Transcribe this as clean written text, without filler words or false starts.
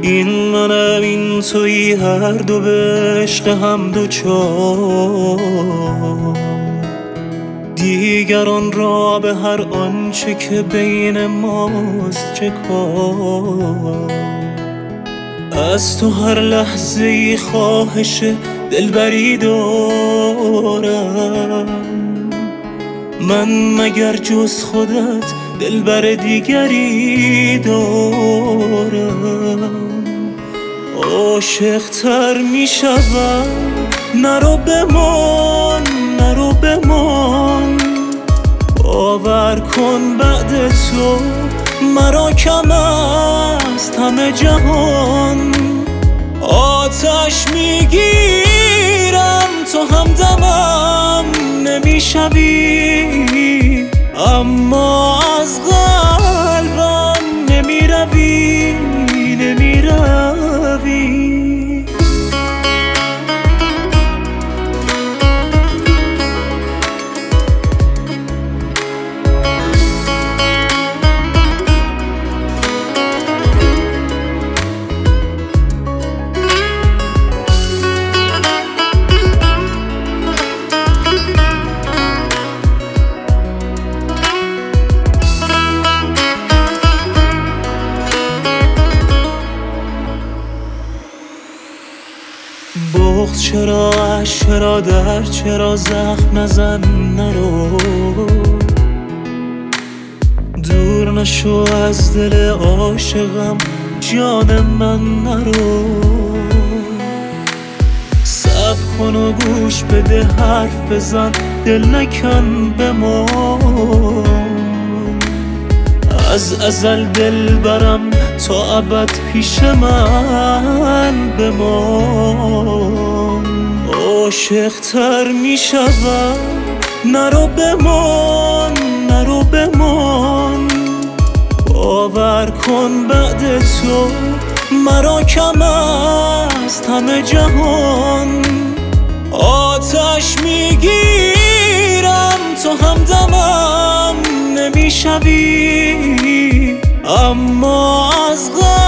این منم این تویی، هر دو به عشق هم دوچار، دیگران را به هر آنچه که بین ماست چه کار. از تو هر لحظه ای خواهش دلبری دارم، من مگر جز خودت دلبر دیگری دارم. عاشق تر می شدم، نرو بمان نرو بمان، باور کن بعد تو مرا کم است همه جهان. آتش میگیرم تو همدمم نمیشوی، اما از قلبم نمیروی نمیروی. بغض چرا، عشق چرا، درد چرا، زخم نزن نرو، دور نشو از دل عاشقم جان من نرو. صبر کن و گوش بده حرف بزن، دل نکن بمان، از ازل دل برم تا ابد پیش من بمان. عاشق تر می شدم، نرو بمان نرو بمان، باور کن بعد تو مرا کم است همه جهان. آتش میگیرم تو همدمم نمیشوی، اما از